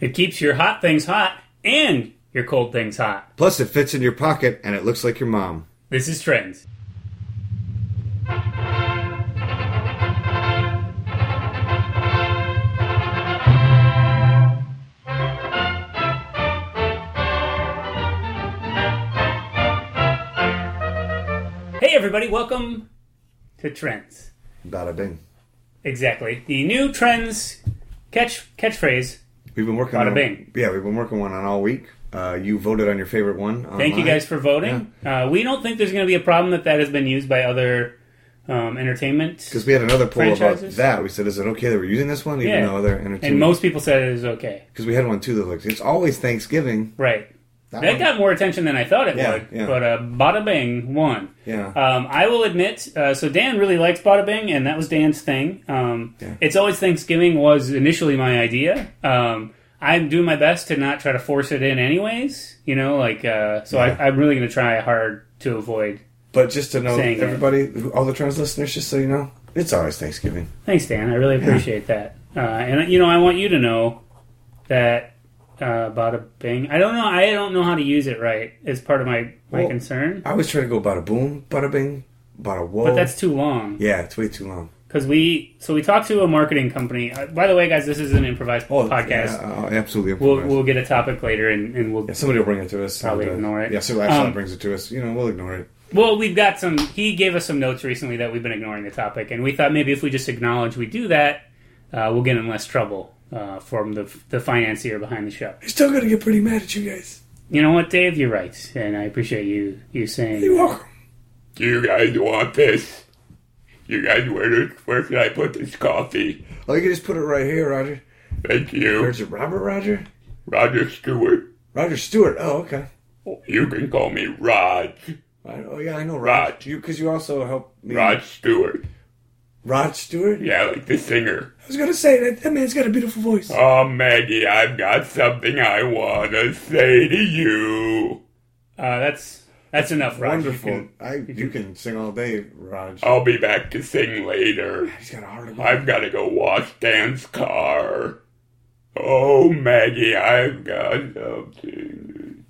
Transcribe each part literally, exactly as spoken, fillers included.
It keeps your hot things hot and your cold things hot. Plus, it fits in your pocket and it looks like your mom. This is Trends. Hey everybody, welcome to Trends. Bada bing. Exactly. The new Trends catch catchphrase. We've been working Bada on bing. Yeah, we've been working one on all week. Uh, you voted on your favorite one. Online. Thank you guys for voting. Yeah. Uh, we don't think there's going to be a problem that that has been used by other um, entertainment Because we had another poll franchises. about that. We said, is it okay that we're using this one? Even Yeah. though other entertainment... And most people said it was okay. Because we had one too that was like, it's always Thanksgiving. Right. That, That one? got more attention than I thought it Yeah, would. yeah. But uh, Bada Bing won. Yeah. Um, I will admit, uh, so Dan really likes Bada Bing, and that was Dan's thing. Um, Yeah. It's Always Thanksgiving was initially my idea. Um, I'm doing my best to not try to force it in anyways. You know, like, uh, so Yeah. I, I'm really going to try hard to avoid. But just to know, Saying everybody, all the Trends listeners, just so you know, it's always Thanksgiving. Thanks, Dan. I really appreciate that. Uh, and, you know, I want you to know that uh, Bada Bing, I don't know, I don't know how to use it right is part of my, my Well, concern. I always try to go bada boom, bada bing, bada whoa. But that's too long. Yeah, it's way too long. Because we, so we talked to a marketing company. Uh, by the way, guys, this is an improvised Oh, podcast. Yeah, uh, absolutely. We'll improvised. we'll get a topic later, and, and we'll Yeah, somebody will bring it to us. Probably and, uh, ignore it. Yeah, so actually Um, brings it to us. You know, we'll ignore it. well, we've got some. He gave us some notes recently that we've been ignoring the topic, and we thought maybe if we just acknowledge we do that, uh, we'll get in less trouble uh, from the the financier behind the show. I'm still gonna get pretty mad at you guys. You know what, Dave? You're right, and I appreciate you you saying. You're welcome. Do you guys want this? You guys, where, do, where should I put this coffee? Oh, you can just put it right here, Roger. Thank you. Where's it, Robert Roger? Roger Stewart. Roger Stewart. Oh, okay. You can call me Rod. Right. Oh, yeah, I know Rod. Rod. You, because you also help me. Rod Stewart. Rod Stewart? Yeah, like the singer. I was gonna say that that man's got a beautiful voice. Oh, Maggie, I've got something I want to say to you. Uh, that's that's enough, Roger. Wonderful. You can- I, you can sing all day, Raj. I'll be back to sing later. He's got a heart of I've got to go wash Dan's car. Oh, Maggie, I've got something.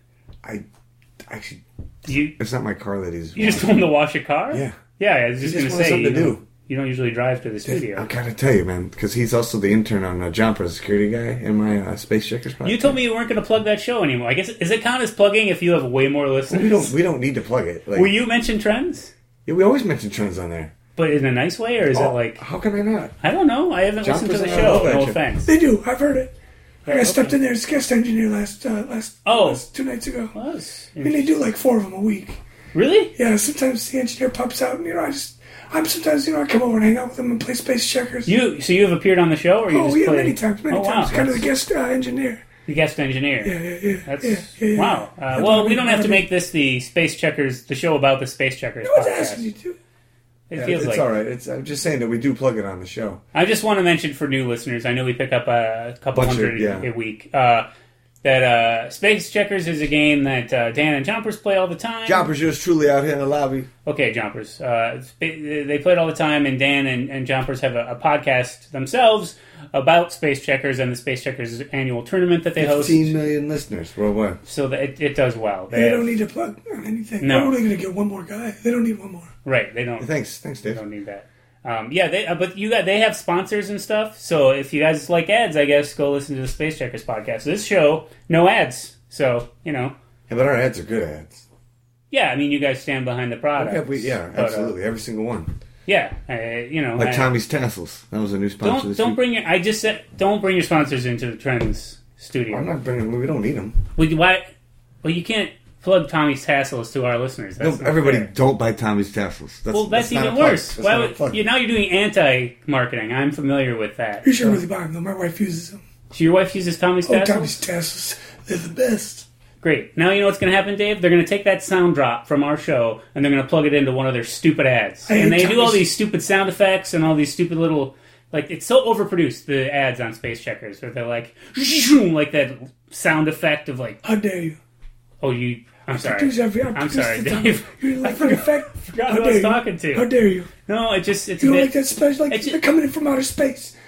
I actually, you it's not my car that he's. you just told him to wash your car? Yeah. Yeah, I was just He going just to wanted say you something to don't, do. you don't usually drive to the studio. I gotta tell you, man, because he's also the intern on uh, Jumper, security guy in my uh, Space Checkers podcast. You told me you weren't going to plug that show anymore. I guess is it count as plugging if you have way more listeners? we don't. We don't need to plug it. Like, Will you mention Trends, yeah, we always mention Trends on there. but in a nice way, or is Oh, it like how can I not? I don't know? I haven't listened to Jumpers the and I show. love that No shit. offense. They do. I've heard it. I Yeah, got stepped okay. in there as guest engineer last uh, last, Oh. last two nights ago. Was I mean, they do like four of them a week. really? Yeah, sometimes the engineer pops out, and you know, I just, I'm sometimes, you know, I come over and hang out with them and play space checkers. You so you have appeared on the show, or you oh just yeah, play? many times, many oh, wow. times. Kind of the That's- guest uh, engineer. the guest engineer. Yeah, yeah, yeah. That's yeah, yeah, yeah. wow. Uh, That's well, what I we mean, don't have what to I mean. make this the Space Checkers, the show about the Space Checkers No one's podcast. asking you to. It Yeah, feels it's like all right. It's, I'm just saying that we do plug it on the show. I just want to mention for new listeners, I know we pick up a couple Bunch of- hundred yeah. a week, uh, that uh, Space Checkers is a game that uh, Dan and Jumpers play all the time. Jumpers, yours truly out here in the lobby. Okay, Jumpers. Uh, sp- they play it all the time, and Dan and, and Jumpers have a, a podcast themselves about Space Checkers and the Space Checkers annual tournament that they host. Fifteen million listeners worldwide. So that it, it does well. They have- don't need to plug on anything. No. They're only going to get one more guy. They don't need one more. Right, they don't. Thanks, thanks, They Dave. don't need that. Um, yeah, they, uh, but you got they have sponsors and stuff. So if you guys like ads, I guess go listen to the Space Checkers podcast. This show, no ads. So you know, Yeah, but our ads are good ads. yeah. I mean, you guys stand behind the product. Yeah, we, yeah, But, uh, absolutely, every single one. yeah, uh, you know, Like I- Tommy's Tassels. That was a new sponsor. Don't this don't week. bring your. I just said don't bring your sponsors into the Trends studio. I'm not bringing. We don't need them. Well, you- why? Well, you can't plug Tommy's tassels to our listeners. That's No, not everybody, fair. don't buy Tommy's Tassels. That's, Well, that's, not a even plug. worse. That's Why not a would, plug. you, now you're doing anti-marketing. I'm familiar with that. You should really buy them, though. My wife uses them. So your wife uses Tommy's Oh, tassels? Tommy's tassels. They're the best. Great. Now you know what's going to happen, Dave? They're going to take that sound drop from our show and they're going to plug it into one of their stupid ads. I And hate they do all Tommy's- these stupid sound effects and all these stupid little... Like, it's so overproduced, the ads on Space Checkers, where they're like... Like that sound effect of like... How dare you? Oh, you... I'm sorry. Produce every, I I'm produce sorry, the time. Dave. You like the effect? forgot How who I dare was you? talking to. How dare you? No, it just... It's You a don't bit... like that special? Like It's just- they're coming in from outer space.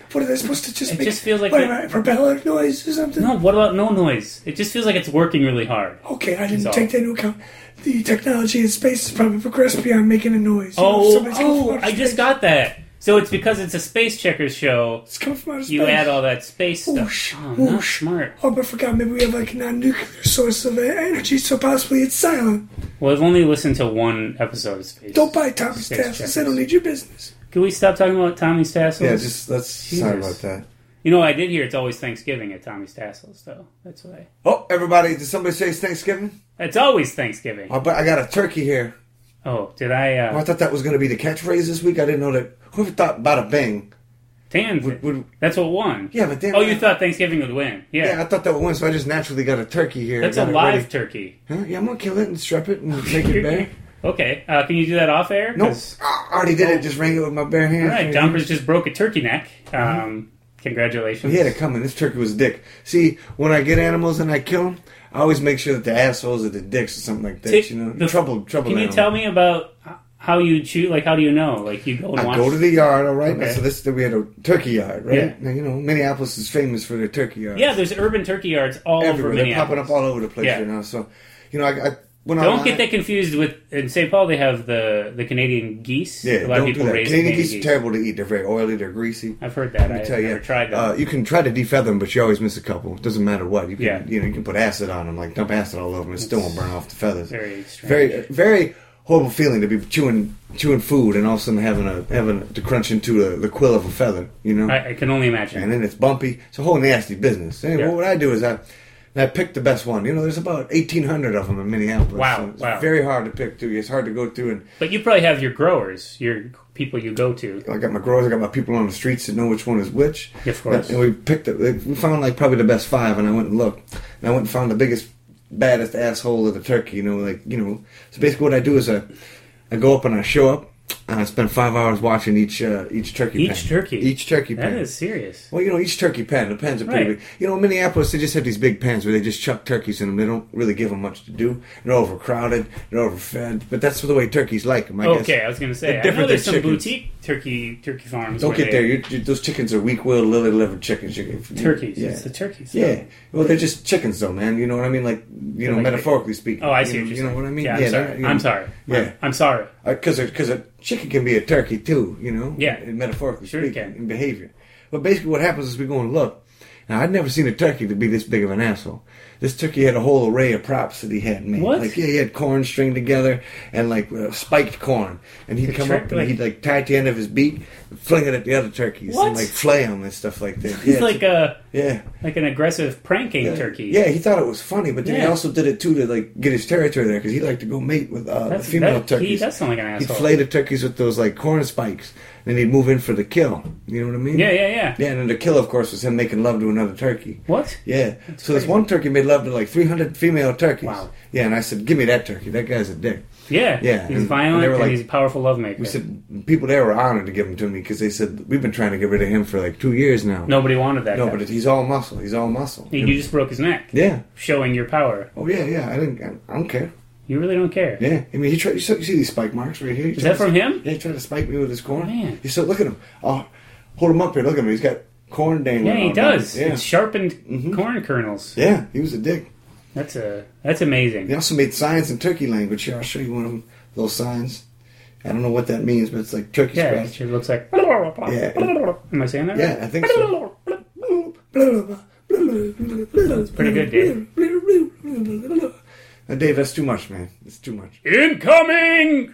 What are they supposed to just It make? just feels like what, it- a propeller noise or something? No, what about no noise? It just feels like it's working really hard. Okay, I didn't So- take that into account. The technology in space has probably progressed beyond making a noise. You know, if Oh, somebody's coming from oh, outer I just space, got that. So it's because it's a Space Checkers show. It's coming from outer space. You add all that space stuff. Whoosh, Oh, not whoosh. smart. Oh, but I forgot. Maybe we have like a non-nuclear source of uh, energy, so possibly it's silent. Well, I've only listened to one episode of Space. Don't buy Tommy's Space tassels. Checkers. They don't need your business. Can we stop talking about Tommy's Tassels? Yeah, just let's. Sorry Jesus. about that. You know, I did hear it's always Thanksgiving at Tommy's Tassels, though. That's why. Oh, everybody! Did somebody say it's Thanksgiving? It's always Thanksgiving. Oh, but I got a turkey here. Oh, did I? Oh, I Uh, thought that was going to be the catchphrase this week. I didn't know that. Whoever thought bada bing? Dan, Would, would, that's what won. yeah, but then. Oh, you thought Thanksgiving would win? Yeah, Yeah, I thought that would win, so I just naturally got a turkey here. that's I a got it live ready. turkey. Huh? Yeah, I'm gonna kill it and strap it and make it bare. Okay, uh, can you do that off air? Nope, 'Cause- I already did it. Just rang it with my bare hands. All right, Jumpers just broke a turkey neck. Um, congratulations. He had it coming. This turkey was a dick. See, when I get animals and I kill them, I always make sure that the assholes are the dicks or something like that. Ti- you know, the- trouble, trouble. Can you animal. tell me about how you choose? Like, how do you know? Like, you go and I watch. go to the yard, all right. Okay. So this we had a turkey yard, right? Yeah. Now, you know, Minneapolis is famous for their turkey yards. Yeah, there's urban turkey yards all everywhere. over They're Minneapolis. popping up all over the place Yeah. right now. So, you know, I, I when Don't I get that confused with in Saint Paul. They have the the Canadian geese. Yeah, a lot don't of do people that. raise Canadian Canadian geese are terrible to eat. They're very oily. They're greasy. I've heard that. Let me I've tell you, never tried them. Uh, you can try to defeather them, but you always miss a couple. It doesn't matter what. You can, Yeah. you know, you can put acid on them, like dump acid all over them, and it still won't burn off the feathers. Very strange. very, very horrible feeling to be chewing, chewing food, and all of a sudden having a having to crunch into a, the quill of a feather. You know, I, I can only imagine. and then it's bumpy. It's a whole nasty business. Anyway, Yeah. what I do is I. I picked the best one. You know, there's about eighteen hundred of them in Minneapolis. Wow, So it's wow. very hard to pick, too. It's hard to go through and But you probably have your growers, your people you go to. I got my growers, I got my people on the streets that know which one is which. Of course. And we picked it. We found like probably the best five, and I went and looked. And I went and found the biggest, baddest asshole of the turkey. You know, like you know. So basically, what I do is I, I go up and I show up, and I spend five hours watching each uh, each turkey Each pen. turkey? Each turkey That pen. is serious. Well, you know, each turkey pen. The pens are pretty Right. big. You know, in Minneapolis, they just have these big pens where they just chuck turkeys in them. They don't really give them much to do. They're overcrowded. They're overfed. But that's the way turkeys like them, I guess. Okay, I was going to say. They're I know different there's than some chickens. boutique turkey turkey farms. Don't where get they- there. You, you, those chickens are weak-willed, lily-livered chickens. You, you- Turkeys. Yeah. It's the turkeys. Yeah. Well, they're just chickens, though, man. You know what I mean? Like, you know, like metaphorically speaking. Oh, I You see know, what you're You know saying. what I mean? Yeah, I'm they're- sorry. you know, I'm sorry. Yeah. I'm, I'm sorry. Because because a chicken can be a turkey too, you know. Yeah. Metaphorically Sure it speaking, can. in behavior. But basically, what happens is we go and look. Now, I'd never seen a turkey to be this big of an asshole. This turkey had a whole array of props that he had made. What? Like, yeah, he had corn stringed together and like uh, spiked corn, and he'd The come trick, up and like- he'd like tie it to the end of his beak, fling it at the other turkeys, What? and like flay them and stuff like that. He's Yeah, like a yeah. like an aggressive pranking Yeah. turkey. Yeah, he thought it was funny, but then he Yeah. also did it too to like get his territory there because he liked to go mate with uh, the That's, female that, turkeys. He does sound like an He'd asshole. flay the turkeys with those like corn spikes. Then he'd move in for the kill. You know what I mean? Yeah, yeah, yeah. Yeah, and then the kill, of course, was him making love to another turkey. What? Yeah. so this crazy. one turkey made love to like three hundred female turkeys. Wow. Yeah, and I said, "Give me that turkey. That guy's a dick." Yeah. Yeah, He's and- violent and they and, were like- he's a powerful lovemaker. We said people there were honored to give him to me because they said we've been trying to get rid of him for like two years now. Nobody wanted that no, guy. but he's all muscle. He's all muscle. you just broke his neck, Yeah. showing your power. Oh yeah, yeah. I didn't. I, I don't care. You really don't care. Yeah, I mean, he tried. You see, you see these spike marks right here? He Is tried that from to- him? Yeah, he tried to spike me with his corn. Man. He said, "Look at him. Oh, hold him up here. Look at him. He's got corn dangling." Yeah, he all down. does. Yeah, It's sharpened Mhm. corn kernels. yeah. He was a dick. That's a that's amazing. He also made signs in turkey language. Here, I'll show you one of them. Those signs. I don't know what that means, but it's like turkey Yeah, it scratch. sure looks like. Yeah. Am I saying that? Yeah, I think so. It's pretty good, Dave. Uh, Dave, that's too much, man. It's too much. Incoming.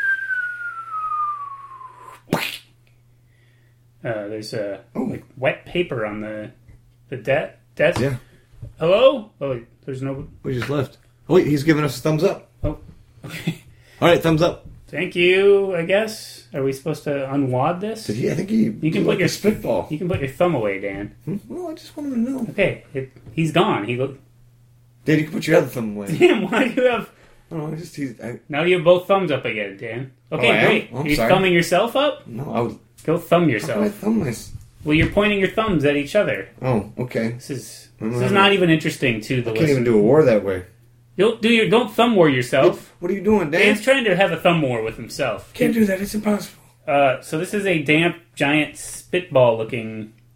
Uh, there's a Oh. like wet paper on the the de- desk. Yeah. Hello. Oh, there's no. We just left. Oh, wait, he's giving us a thumbs up. Oh, okay. All right, thumbs up. Thank you. I guess. Are we supposed to unwad this? Did he? I think he. You can he put like your a spitball. You can put your thumb away, Dan. Hmm? Well, I just wanted to know. Okay, it, he's gone. He look. Dave, you can put your other thumb away. Damn, why do you have? No, I just he's. I, Now you have both thumbs up again, Dan. Okay, Oh, I am? great. Oh, I'm Are you sorry. thumbing yourself up? no, I would. Go thumb How can I yourself. thumb my? Well, you're pointing your thumbs at each other. Oh, okay. This is Mm, this is not even interesting to the I can't even listener. do a war that way. Don't do your don't thumb war yourself. What are you doing, Dan? Dan's trying to have a thumb war with himself. Can't do that. It's impossible. Uh, so this is a damp, giant spitball-looking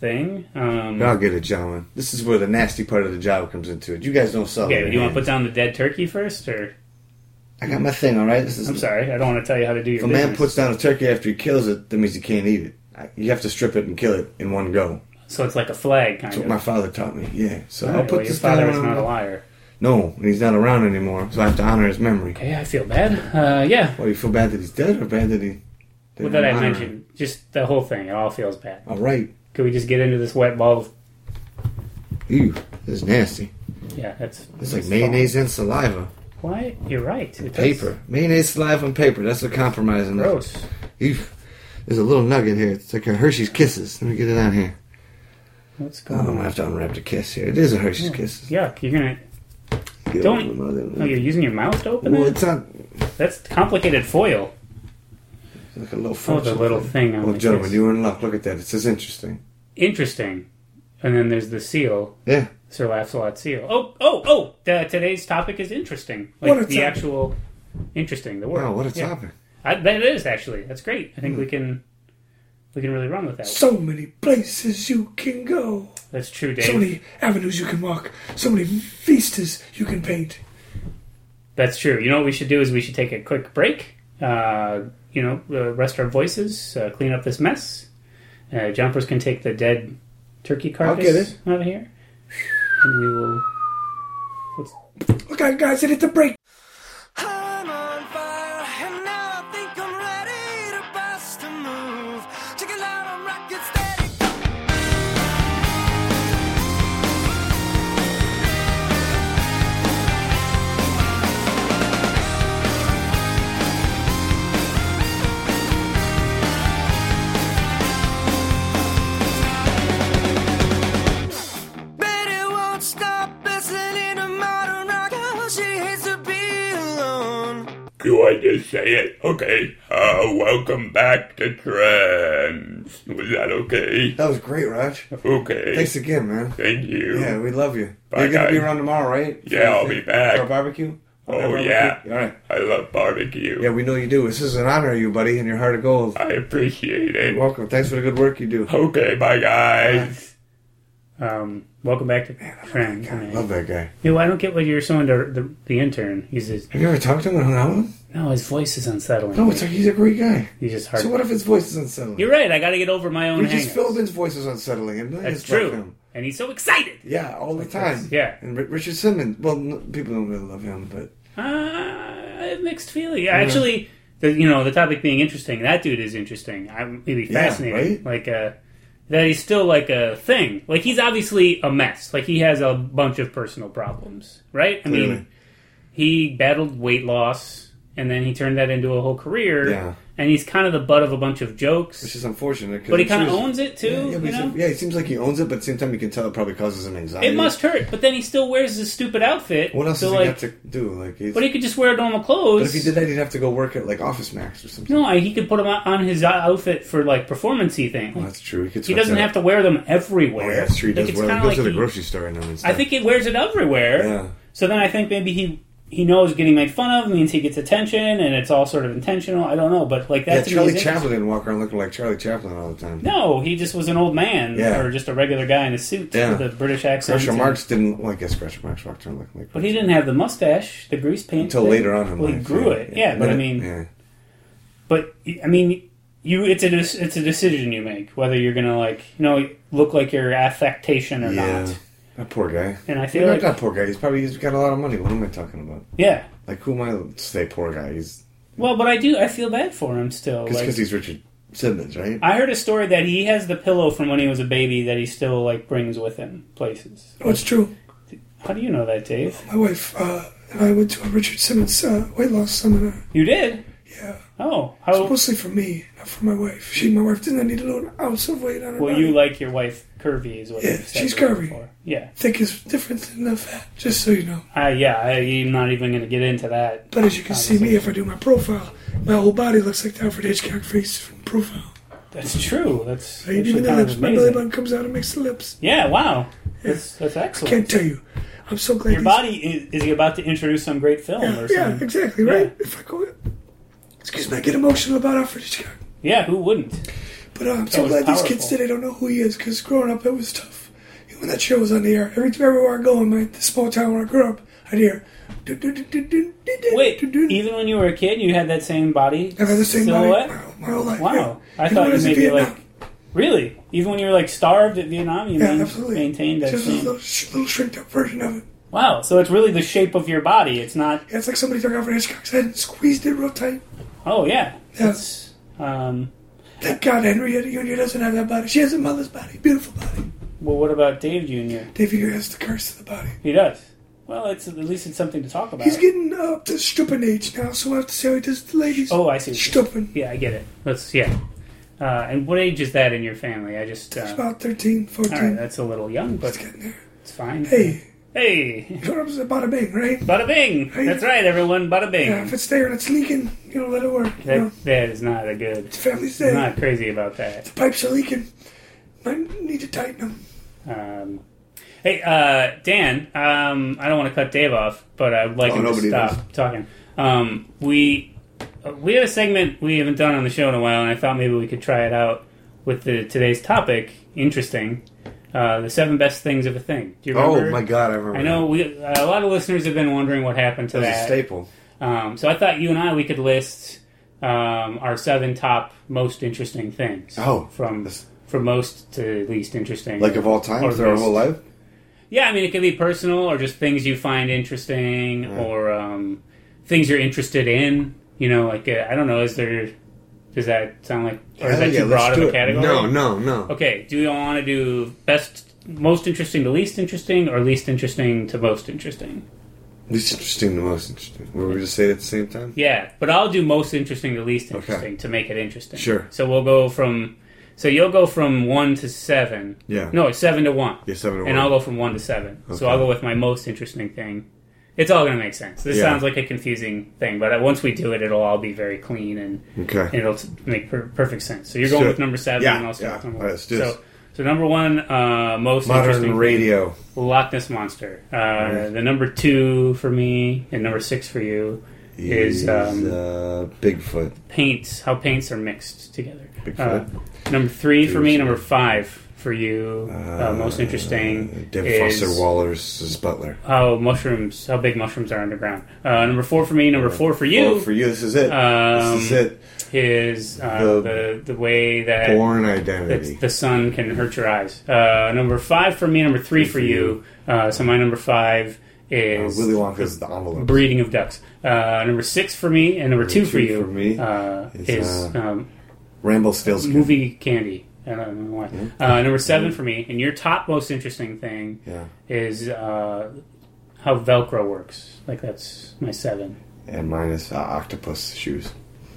thing. Um, I'll get it, gentlemen. This is where the nasty part of the job comes into it. You guys don't sell okay, it. do you want to put down the dead turkey first, or? I got my thing, all right? This is. I'm sorry, I don't want to tell you how to do your If a business. man puts down a turkey after he kills it, that means he can't eat it. You have to strip it and kill it in one go. So it's like a flag, kind That's of. what my father taught me, yeah. So All I'll right, put well, your this father down. is not a liar. No, and he's not around anymore, so I have to honor his memory. Okay, I feel bad. Uh, yeah. Well, you feel bad that he's dead or bad that he... Well, that I honor him? mentioned. Just the whole thing. It all feels bad. All right. Could we just get into this wet ball? Of, Ew, this is nasty. yeah, that's... It's like that's mayonnaise and saliva. Why? You're right. It does- Paper. Mayonnaise, saliva, and paper. That's a compromise. in Gross. Ew. There's a little nugget here. It's like a Hershey's Kisses. Let me get it out here. What's Oh, going I'm on? going to have to unwrap the kiss here. It is a Hershey's Kisses. Yuck. You're going Get Don't- over the mother- to... Oh, you're using your mouth to open Well, it? it's not... That's complicated foil. It's like a little Oh, function the little thing on Well, the gentlemen, kiss. you're in luck. Look at that. It says interesting. Interesting. And then there's the seal. Yeah. Sir Launcelot seal. Oh, oh, oh! The, today's topic is interesting. Like What a the topic. actual... Interesting, the word. Wow, what a Yeah. topic. I, that is, actually. That's great. I Hmm. think we can... We can really run with that. So many places you can go. That's true, Dave. So many avenues you can walk. So many vistas you can paint. That's true. You know what we should do is we should take a quick break. Uh, you know, uh, rest our voices, uh, clean up this mess. Uh, Jumpers can take the dead turkey carcass get it. out of here. And we will... What's, Look out, guys, I hit the break. I'm on fire, and now I think I'm ready to bust a move. Check it out, I'm rocking steady. Betty won't stop listening to modern rock. She hates to be alone. Do I just say it? Okay. Uh, welcome back to Trends. Was that okay? That was great, Raj. Okay. Thanks again, man. Thank you. Yeah, we love you. Bye, You're going to be guys. around tomorrow, right? Yeah, I'll be back. For a barbecue? Oh, Barbecue? yeah. All right. I love barbecue. Yeah, we know you do. This is an honor of you, buddy, and your heart of gold. I appreciate it. You're welcome. Thanks for the good work you do. Okay, bye, guys. um, welcome back to Trends. God, I love that guy. Yeah, well, I don't get what you're so into the, the intern. He's just, Have you ever talked to him and hung out with him? no, his voice is unsettling. No, it's like he's a great guy. He's just hard. So what if his voice is unsettling? You're right. I got to get over my own Regis hangups. Philbin's voice is unsettling, and That's millions love true. him. And he's so excited. Yeah, all the time. Yeah. And R- Richard Simmons. Well, n- people don't really love him, but Uh, I have mixed feeling. Actually, the, you know, the topic being interesting, that dude is interesting. I'm maybe Yeah, fascinating. right? Like, uh, that he's still like a thing. Like, he's obviously a mess. Like, he has a bunch of personal problems, right? I Clearly. mean, he battled weight loss, and then he turned that into a whole career. Yeah. And he's kind of the butt of a bunch of jokes. which is unfortunate. 'cause But he I'm kind of sure he's- owns it, too, Yeah, yeah, but you he's- know? yeah, it seems like he owns it, but at the same time, you can tell it probably causes him anxiety. It must hurt, but then he still wears his stupid outfit. What else so does he like, have to do? Like, he's, But he could just wear normal clothes. but if he did that, he'd have to go work at like Office Max or something. No, he could put them on his outfit for like performancey thing. Well, that's true. He, could He doesn't have to wear them everywhere. Oh, yeah, that's true. He Like, does it's well. He kinda goes to like the he- grocery store and, and stuff. I think he wears it everywhere. Yeah. So then I think maybe he he knows getting made fun of means he gets attention, and it's all sort of intentional. I don't know, but like Yeah, that's Charlie Chaplin didn't walk around looking like Charlie Chaplin all the time. No, he just was an old man, Yeah. or just a regular guy in a suit Yeah. with a British accent. Groucho and- Marx didn't. Well, I guess Groucho Marx walked around looking like. But he didn't have the mustache, the grease paint until thing. later on in Well, life. he grew it, yeah. but I mean, yeah. But I mean, you it's a it's a decision you make whether you're gonna like you know look like your affectation or Yeah. not. That poor guy. And I Yeah, feel not like that poor guy. He's probably he's got a lot of money. What am I talking about? yeah. Like, who am I to say poor guy? He's Well, but I do I feel bad for him still. because Like, he's Richard Simmons, right? I heard a story that he has the pillow from when he was a baby that he still like brings with him places. Oh, it's true. How do you know that, Dave? My wife uh, and I went to a Richard Simmons uh, weight loss seminar. You did? Yeah. Oh, It's how? mostly for me, not for my wife. She, my wife, didn't need a little ounce of weight on her Well, body. you like your wife curvy, is what Yeah, you said she's before. curvy. Yeah. Thick is different than the fat, just so you know. Uh, yeah, I, I'm not even going to get into that. But as you can see me, if I do my profile, my whole body looks like the Alfred Hitchcock face from profile. That's true. That's Right? actually Even the kind of lips, my belly amazing. button comes out and makes the lips. Yeah, wow. That's, that's I excellent. can't tell you. I'm so glad Your these- body is, is he about to introduce some great film Yeah, or yeah, something? exactly, right? If I go... Excuse me, I get emotional about Alfred Hitchcock. Yeah, who wouldn't? But But uh, I'm That so was glad these powerful. kids today don't know who he is, because growing up, it was tough. When that show was on the air, every everywhere I go in my the small town where I grew up, I'd hear. do, do, do, do, do, do, Wait, do, do. even when you were a kid, you had that same body I've had the same silhouette? body my, my whole life. Wow. Yeah. I Even thought when you was in maybe Vietnam. like... Really? Even when you were like starved at Vietnam, you Yeah, main- absolutely. maintained that Just a same... little, sh- little shrinked up version of it. Wow, so it's really the shape of your body. It's not... Yeah, it's like somebody took off an Hitchcock's head and squeezed it real tight. Oh, yeah. Yeah. It's, um, Thank God Henrietta Junior doesn't have that body. She has a mother's body. Beautiful body. well, what about Dave Junior? Dave Junior has the curse of the body. He does. Well, it's at least it's something to talk about. He's getting up to Stuppen age now, so we'll have to see how he does the ladies. Oh, I see. Stuppen. Yeah, I get it. Let's, yeah. Uh, and what age is that in your family? I just... He's Uh, about thirteen, all right, fourteen. that's a little young, but It's getting there. it's fine. Hey, Hey! you know what I'm saying? Bada bing, right? Bada bing! That's right, everyone. Bada bing. Yeah, if it's there and it's leaking, you know, let it work. You know, That, that is not a good... the family's I'm dead. not crazy about that. The pipes are leaking. Might need to tighten them. Um, hey, uh, Dan, um, I don't want to cut Dave off, but I'd like Oh, him to nobody stop does. talking. Um, we uh, we had a segment we haven't done on the show in a while, and I thought maybe we could try it out with the today's topic. Interesting. Uh, the seven best things of a thing. Do you remember? Oh my god, I remember. I know we, a lot of listeners have been wondering what happened to that was a that. staple. Um, so I thought you and I, we could list um, our seven top most interesting things. Oh, From this- from most to least interesting. Like of all time, Or for our list. whole life. Yeah, I mean, it could be personal or just things you find interesting or um, things you're interested in. You know, like, uh, I don't know, is there... Does that sound like... Or is Hell that yeah, too let's broad do of a it. category? No, no, no. Okay, do you want to do best, most interesting to least interesting or least interesting to most interesting? Least interesting, the most interesting. Were we just say it at the same time? Yeah, but I'll do most interesting to least Okay. interesting to make it interesting. Sure. So we'll go from... So you'll go from one to seven. Yeah. No, it's seven to one. Yeah, seven to And one. I'll go from one to seven. So Okay. I'll go with my most interesting thing. It's all going to make sense. This Yeah. sounds like a confusing thing, but once we do it, it'll all be very clean and, Okay. and it'll t- make per- perfect sense. So you're going Sure. with number seven, Yeah, and I'll start yeah. with number All right, one. let's do so, this. so number one, uh, most interesting Modern radio. thing, Loch Ness Monster. Uh, Right. The number two for me and number six for you is um, uh, Bigfoot. paints. How paints are mixed together. Bigfoot. Uh, number three for me. Bigfoot. Number five for you. Uh, most interesting Dave is Foster Wallace's butler. how mushrooms, how big mushrooms are underground. Uh, number four for me. Number four for you Oh, for you, this is it. Um, this is it. is uh, The- the the way that Born that identity. the sun can hurt your eyes. Uh, number five for me. Number three for you. Uh, so my number five Uh, is Willy Wonka's the envelope. breeding of ducks. Uh, number six for me, and number, Number two, for two you for me uh, is, is uh, um, Rambo Stills. movie candy. I don't know why. Uh, number seven for me, and your top most interesting thing Yeah. is uh, how Velcro works. Like that's my seven. And mine is uh, octopus shoes.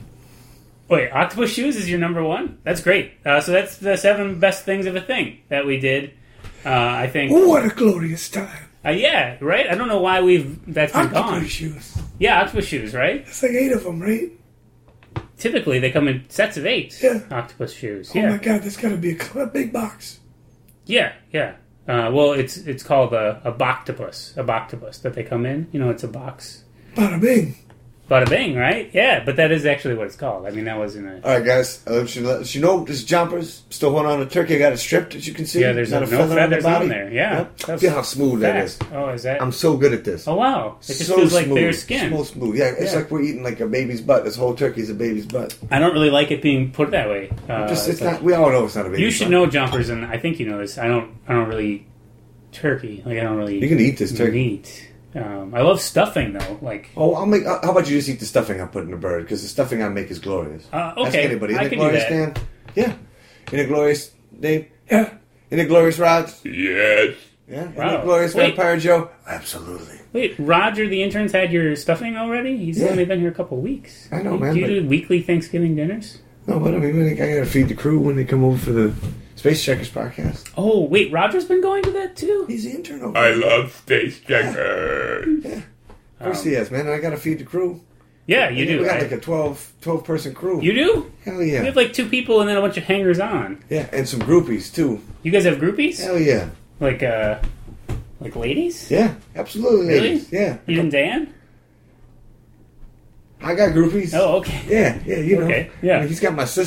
Wait, octopus shoes is your number one? That's great. Uh, so that's the seven best things of a thing that we did. Uh, I think. What a glorious time. Uh, yeah, right. I don't know why we've that's been Octopus gone. shoes. Yeah, octopus shoes, right? It's like eight of them, right? Typically, they come in sets of eight. Yeah. Octopus shoes. Oh Yeah. my God, that's got to be a, cl- a big box. Yeah, yeah. Uh, well, it's it's called a a boctopus, a boctopus that they come in. You know, it's a box. Bada bing. Bada bing, right? Yeah, but that is actually what it's called. I mean, that wasn't a. All right, guys. Uh, let you, let you know this jumper's still holding on to turkey. I got it stripped, as you can see. Yeah, there's Not no a feather feathers on, the body. on there. Yeah, Yep. that's Feel how smooth that is. fast. Oh, is that? I'm so good at this. oh wow! It just so feels like smooth. bare skin. So smooth. Yeah, it's Yeah. like we're eating like a baby's butt. This whole turkey's a baby's butt. I don't really like it being put that way. Uh, Just it's like- not. We all know it's not a baby's You should butt. know jumpers, and I think you know this. I don't. I don't really eat turkey. Like I don't really. You can eat this turkey. Meat. Um, I love stuffing though. Like Oh, I'll make. How about you just eat the stuffing I put in the bird? Because the stuffing I make is glorious. Uh, Ask okay, anybody. Isn't I it can do glorious, that. Dan? Yeah. Isn't it glorious, Dave? Yeah. Isn't it glorious, Rod? Yes. Yeah. Isn't Wow. it glorious, Wait. Vampire Joe? Absolutely. wait, Roger the intern's had your stuffing already. He's Yeah. only been here a couple weeks. I know, Do man, you but- do weekly Thanksgiving dinners? No, but I mean, I gotta feed the crew when they come over for the Space Checkers podcast. Oh wait, Roger's been going to that too. He's the intern over I there. love space checkers. Of course he is, man. I gotta feed the crew. Yeah, you do. We got right? like a twelve, twelve person crew. You do? Hell We yeah. have like two people and then a bunch of hangers on. Yeah, and some groupies too. You guys have groupies? Hell yeah. Like uh, like ladies? Yeah, absolutely. Really? ladies. Yeah. You and Dan? I got groupies. Oh, okay. Yeah, yeah, you know. Okay, yeah. I mean, he's got my sister.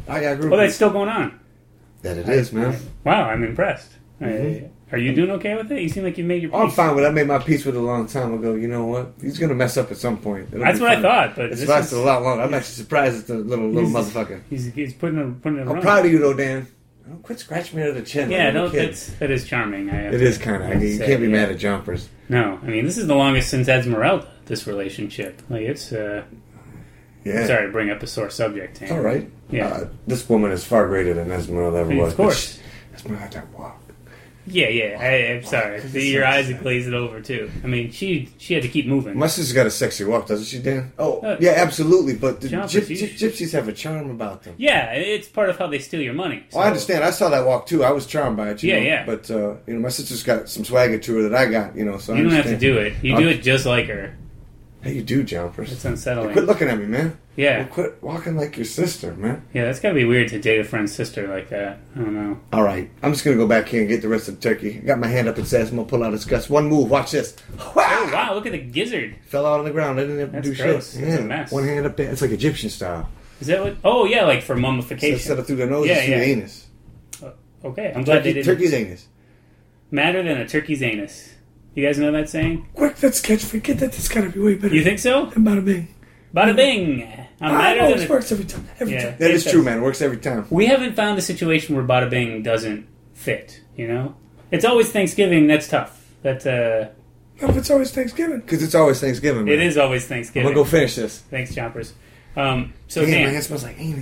I, I grew Oh, up. that's still going on. That it is, man. Wow, I'm impressed. Mm-hmm. I, are you doing okay with it? You seem like you made your peace. Oh, I'm fine with it. I made my peace with it a long time ago. You know what? He's going to mess up at some point. It'll That's be what I fine. thought, but It's this lasted is- a lot longer. I'm actually surprised at the little little He's- motherfucker. He's, he's putting it, putting it I'm around. proud of you, though, Dan. Don't quit scratching me under the chin. Yeah, like a no, kid. that's, that is charming. I have It to- is kind I of. have to You say, can't be yeah. mad at jumpers. No, I mean, this is the longest since Esmeralda, this relationship. Like, it's, uh... Yeah. Sorry to bring up a sore subject. It's all right. Yeah. Uh, this woman is far greater than Esmeralda ever was. Of course. But she- Esmeralda had that walk. Yeah, yeah. I, I'm sorry. The, your eyes are glazed over, too. I mean, she she had to keep moving. My sister's got a sexy walk, doesn't she, Dan? Oh, Uh, yeah, absolutely. But the Jumpers, gyp- you- gyp- gypsies have a charm about them. Yeah, it's part of how they steal your money. Oh, I understand. I saw that walk too. I was charmed by it. You Yeah, know? yeah. But uh, you know, my sister's got some swagger to her that I got. You know, so You I don't have to understand. do it. You do it just like her. Hey, you do, jumpers. It's unsettling. Quit looking at me, man. Yeah. Well, quit walking like your sister, man. Yeah, that's gotta be weird to date a friend's sister like that. I don't know. All right, I'm just gonna go back here and get the rest of the turkey. I got my hand up its ass. I'm gonna pull out its guts. One move. Watch this. Oh, wow, look at the gizzard. Fell out on the ground. I didn't have to That's do gross. shit. That's a mess. One hand up there. It's like Egyptian style. Is that what? Oh, yeah, like for So mummification. instead of through the nose, Yeah, it's through yeah. the anus. Okay, I'm glad they Turkey, didn't. turkey's anus. Madder than a turkey's anus. You guys know that saying? Quick, that's catchphrase. Get that. That's gotta be way better. You think so? than bada bing. Bada bing! I'm Ah, madder it than always a... works every time. Every Yeah. time. That It is does. true, man. It works every time. We haven't found a situation where bada bing doesn't fit, you know? It's always Thanksgiving, that's tough. That, uh... No, if it's always Thanksgiving. Because it's always Thanksgiving, man. It is always I'm Thanksgiving. gonna go finish this. Thanks, Chompers. Um, so, Damn, my Dan... hand smells like anus.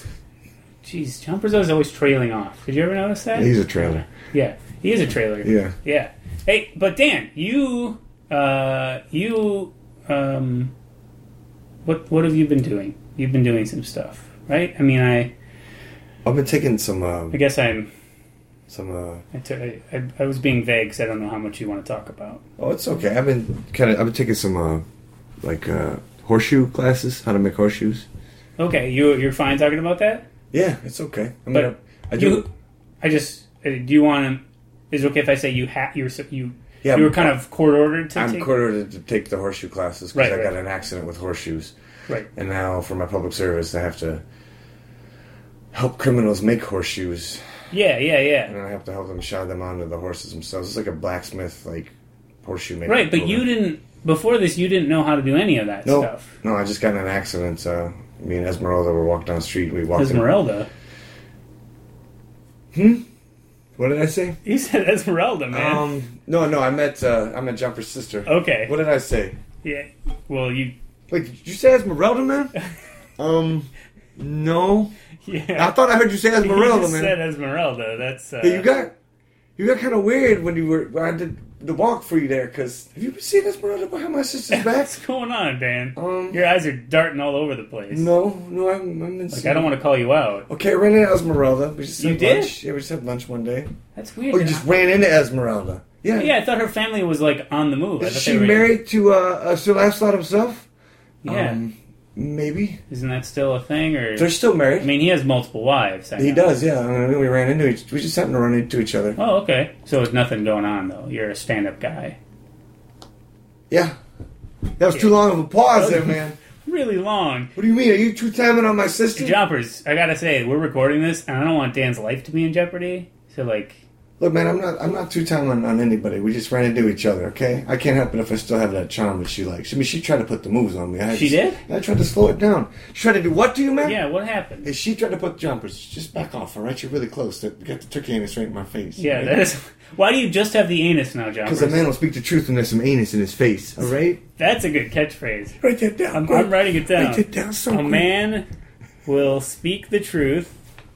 Jeez, Chompers is always trailing off. Did you ever notice that? He's a trailer. Yeah, he is a trailer. Yeah. Yeah. Hey, but Dan, you, uh, you, um, what what have you been doing? You've been doing some stuff, right? I mean, I, I've been taking some, uh, I guess I'm, some, uh, I, t- I, I, I was being vague because I don't know how much you want to talk about. oh, it's okay. I've been kind of, I've been taking some, uh, like, uh, horseshoe classes, how to make horseshoes. Okay, you you're fine talking about that. Yeah, it's okay. I mean, But I, I do. You, I just, uh, do you want to? Is it okay if I say you ha- you were so- you Yeah, you were kind of court ordered to I'm take? court ordered to take the horseshoe classes because Right, I got right. an accident with horseshoes. Right. And now for my public service, I have to help criminals make horseshoes. Yeah, yeah, yeah. And I have to help them shine them onto the horses themselves. It's like a blacksmith, like, horseshoe making Right, but you program. didn't. Before this, you didn't know how to do any of that No, stuff. no, I just got in an accident. Uh, me and Esmeralda were walking down the street. We walked in. Esmeralda. What did I say? You said Esmeralda, man. Um, no, no, I met uh, I met Jumper's sister. okay. What did I say? Yeah. Well, you. Wait, did you say Esmeralda, man? um, no. Yeah. I thought I heard you say you Esmeralda, just man. said Esmeralda. That's. Uh, Hey, you got you got kind of weird when you were when I did the walk for you there. Cause have you seen Esmeralda behind my sister's back? What's going on, Dan? Um, Your eyes are darting all over the place. No, no, I'm, I'm in. Like I don't want to call you out. Okay, I ran into Esmeralda. We just You had did? lunch. Yeah, we just had lunch one day. That's weird. Oh, you just ran into Esmeralda. Yeah. Yeah, I thought her family was like on the move. I Is thought she they were, married to uh, uh, Sir Lancelot himself? Yeah. Um, maybe. Isn't that still a thing? Or They're still I married. mean, he has multiple wives. I He know. does, yeah. I mean, we ran into each. We just happened to run into each other. Oh, okay. So there's nothing going on though. You're a stand-up guy. Yeah. That was too long of a pause there, man. Really long. What do you mean? Are you two-timing on my sister? Jumpers, I gotta say, we're recording this, and I don't want Dan's life to be in jeopardy. So, like, Look, man, I'm not. I'm not two-timing on, on anybody. We just ran into each other. Okay. I can't help it if I still have that charm that she likes. I mean, she tried to put the moves on me. I had She to- did? I tried to slow it down. She tried to do what to you, man? yeah, what happened? Hey, she tried to put jumpers. Just back off, all right? You're really close. You got the turkey anus right in my face. Yeah, that is. Why do you just have the anus now, Jumpers? Because a man will speak the truth when there's some anus in his face, all right? That's a good catchphrase. Write that down. I'm, quick. I'm writing it down. Write it down so A quick. man will speak the truth.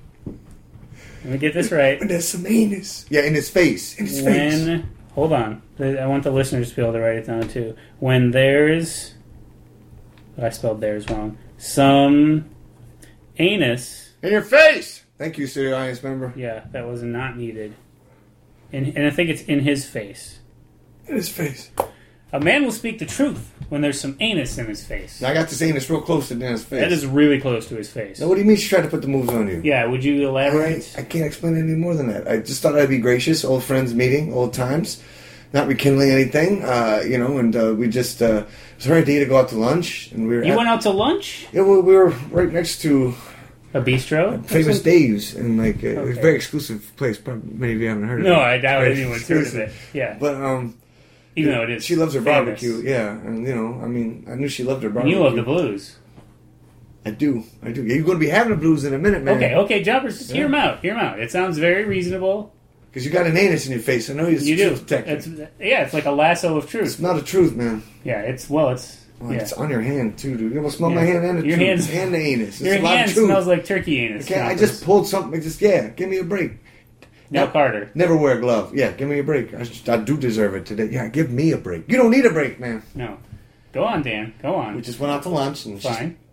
Let me get this right. When there's some anus Yeah, in his face. in his face. When hold on, I want the listeners to be able to write it down too. When there's, I spelled theirs wrong. Some anus. In your face! Thank you, studio audience member. Yeah, that was not needed. And, and I think it's in his face. In his face. A man will speak the truth when there's some anus in his face. Now, I got this anus real close to Dan's face. That is really close to his face. Now, what do you mean she tried to put the moves on you? Yeah, would you All elaborate? right, I can't explain any more than that. I just thought I'd be gracious, old friends meeting, old times, not rekindling anything, uh, you know, and uh, we just, uh, it was her idea to go out to lunch, and we were You at, went out to lunch? yeah, we, we were right next to A bistro? Famous Dave's, and like uh, Okay. it's a very exclusive place. Probably many of you haven't heard of it. No, I doubt Very anyone's heard of exclusive. it. Yeah. But um, Even though it is she loves her famous. barbecue. Yeah, and you know, I mean, I knew she loved her And barbecue. you love the blues. I do, I do. You're going to be having the blues in a minute, man. Okay, okay, Jumpers, just hear him out. Hear him out. It sounds very reasonable. Because you got an anus in your face. I know you're You a do. truth detector. It's, yeah, it's like a lasso of It's truth. not a truth, man. Yeah, it's, well, it's... Well, yeah. It's on your hand too, dude. You almost smell Yeah. my hand and the Your truth. hands- and the anus. It's Your a lot hand of truth. smells like turkey anus. Okay, I Jumpers. just pulled something. Just yeah, give me a break. Now, Carter. Never wear a glove. Yeah, give me a break. I, I do deserve it today. Yeah, give me a break. You don't need a break, man. No. Go on, Dan. Go on. We just went out to lunch and she's Fine.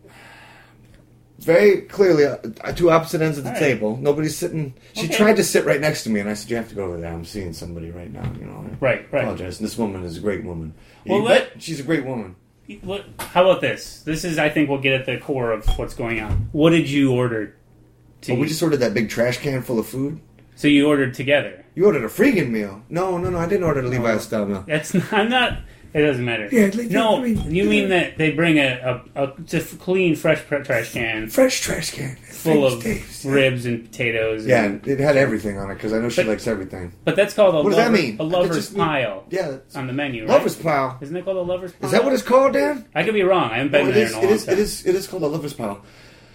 very clearly uh, two opposite ends of the All right. table. Nobody's sitting. She Okay. tried to sit right next to me, and I said, "You have to go over there. I'm seeing somebody right now." You know. I Right, right. apologize. This woman is a great woman. Well, You let- bet she's a great woman. What, how about this? This is, I think, we'll get at the core of what's going on. What did you order to But we eat? just ordered that big trash can full of food. So you ordered together. You ordered a freaking meal. No, no, no. I didn't order the Levi's style meal. That's not, I'm not... It doesn't matter. Yeah, like, no, I mean, you you mean know- that they bring a, a, a just clean, fresh pre- trash can Fresh trash can. full Famous of Dave's, yeah. ribs and potatoes. Yeah, and- it had everything on it because I know she But- likes everything. but that's called a What does lover, that mean? a That lover's just mean- pile Yeah, it's on the menu, right? lover's pile. Isn't it called a lover's pile? Is that what it's called, Dan? I could be wrong. I haven't been Oh, it there is. in a It long is. time. It is. It is called a lover's pile.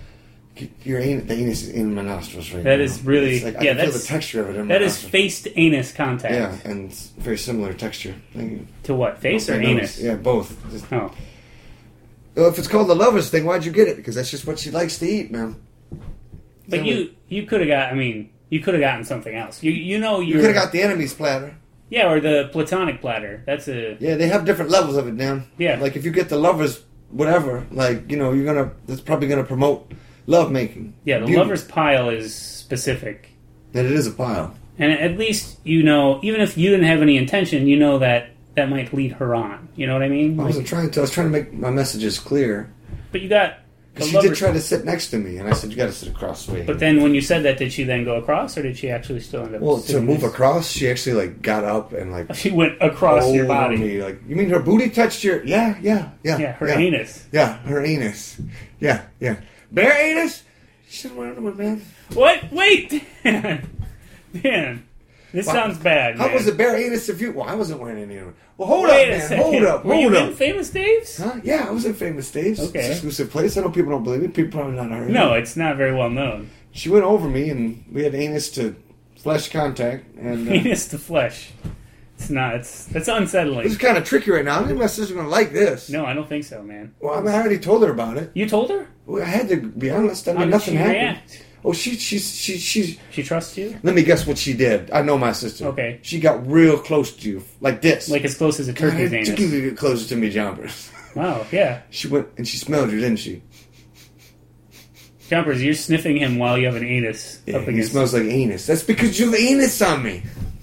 Your anus, the anus is in my nostrils right That now. is really- It's like, I yeah, can feel that's- the texture of it in my That is nostrils. faced anus contact. Yeah, and it's very similar texture. Thank you. To what? Face or My nose. anus? Yeah, both. Just, Oh. well, if it's called the lover's thing, why'd you get it? Because that's just what she likes to eat, man. But So you you could have got, I mean, you could have gotten something else. You you know You you're... could have got the enemy's platter. Yeah, or the platonic platter. That's a... Yeah, they have different levels of it, Dan. Yeah. Like if you get the lovers, whatever, like you know, you're gonna. That's probably gonna promote love making. Yeah, the Beauty. lover's pile is specific. That it is a pile. And at least you know, even if you didn't have any intention, you know that that might lead her on. You know what I mean? I wasn't trying to. I was trying to make my messages clear. But you got the Because she did lover's... try to sit next to me, and I said, "You got to sit across the way." But then when you said that, did she then go across, or did she actually still end up... well, to sitting move next- across, she actually like got up and like She went across your over body. me. Like, you mean her booty touched your? Yeah, yeah, yeah. Yeah, her yeah. anus. Yeah, her anus. Yeah, yeah. Bare anus. You should wear one, man. What? Wait! Dan! Dan. This Wow. sounds bad, How man. was it bare anus if you? Well, I wasn't wearing any. of it. Well, hold Wait up, a man. second. Hold up. Were Hold you up. in Famous Dave's? Huh? Yeah, I was in Famous Dave's. Okay. It's an exclusive place. I know people don't believe me. People probably not heard. No, it. it's not very well known. She went over me, and we had anus to flesh contact, and uh, Anus to flesh. It's not. It's that's this unsettling. is kind of tricky right now. I think my sister's gonna like this. No, I don't think so, man. Well, I, mean, I already told her about it. You told her? Well, I had to be honest. I How mean, did nothing she happened. react? Oh, she, she, she, she. She trusts you? Let me guess what she did. I know my sister. Okay. She got real close to you, like this. Like as close as a turkey's She anus. could get closer to me, Jumpers. Wow, yeah. She went and she smelled you, didn't she? Jumpers, you're sniffing him while you have an anus Yeah, up he against. smells like anus. That's because you have anus on me.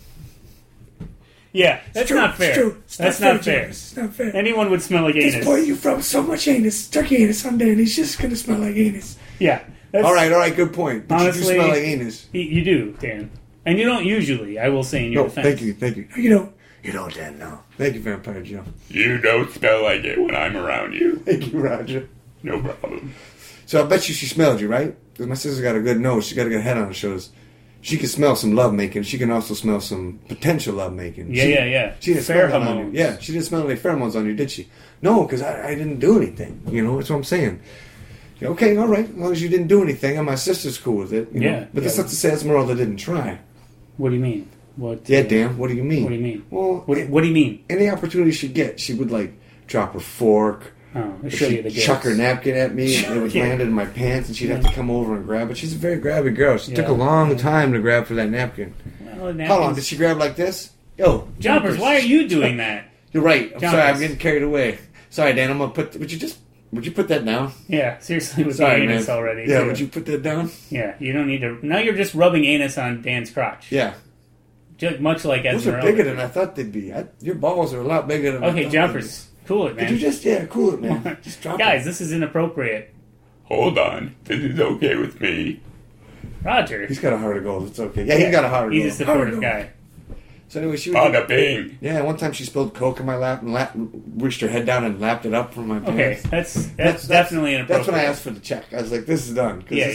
Yeah, that's true, not it's fair. true. It's That's not not fair, fair. James. It's not fair. Anyone would smell like This anus. boy, you from so much anus, turkey anus on Dan. He's just gonna smell like anus. Yeah. That's, All right, all right, good point. But Honestly, you do smell like anus. y- You do, Dan. And you don't usually, I will say in your No, defense. thank you, thank you. You know, You don't, Dan, no. Thank you, Vampire Joe. You don't smell like it when I'm around you. Thank you, Roger. No problem. So I bet you she smelled you, right? Because my sister's got a good nose. She got a good head on her shoulders. She can smell some love making. She can also smell some potential love making. Yeah, she, yeah, yeah. She didn't smell that on Pheromones. you. Yeah, she didn't smell any pheromones on you, did she? No, because I, I didn't do anything. You know, that's what I'm saying. Yeah, okay, all right. As long as you didn't do anything, and my sister's cool with it. You know? Yeah, But that's yeah. not to say Esmeralda didn't try. What do you mean? What? Yeah, Dan, what do you mean? What do you mean? Well, What, what do you mean? any opportunity she'd get, she would, like, drop her fork. Oh, I'll Or show you she'd the chuck her gifts. napkin at me, and it would Yeah. land in my pants, and she'd have to come over and grab it. She's a very grabby girl. She took Yeah. a long time to grab for that napkin. Well, the How long napkins- did she grab like this? Yo, Jumpers, why are you doing that? You're right. I'm Jumpers. sorry. I'm getting carried away. Sorry, Dan. I'm gonna put. Would you just? Would you put that down? Yeah, seriously, with Sorry, the anus man. already. Yeah. too. Would you put that down? Yeah, you don't need to. Now you're just rubbing anus on Dan's crotch. Yeah. Just much like Those are Esmeralda. bigger than I thought they'd be. I, your balls are a lot bigger than. I Okay, thought Jumpers, cool it, they'd be. man. Could you just? Yeah, cool it, man. Just drop Guys, it. this is inappropriate. Hold on. This is okay with me. Roger. He's got a heart of gold. It's okay. Yeah, he's got a heart of He's a gold. supportive Heart of guy. So anyway, she would. Bada bing. Yeah, one time she spilled Coke in my lap and lap, reached her head down and lapped it up from my Okay, pants. that's that's, definitely inappropriate. That's when I asked for the check. I was like, "This is done." 'Cause Yeah, this yeah. Is,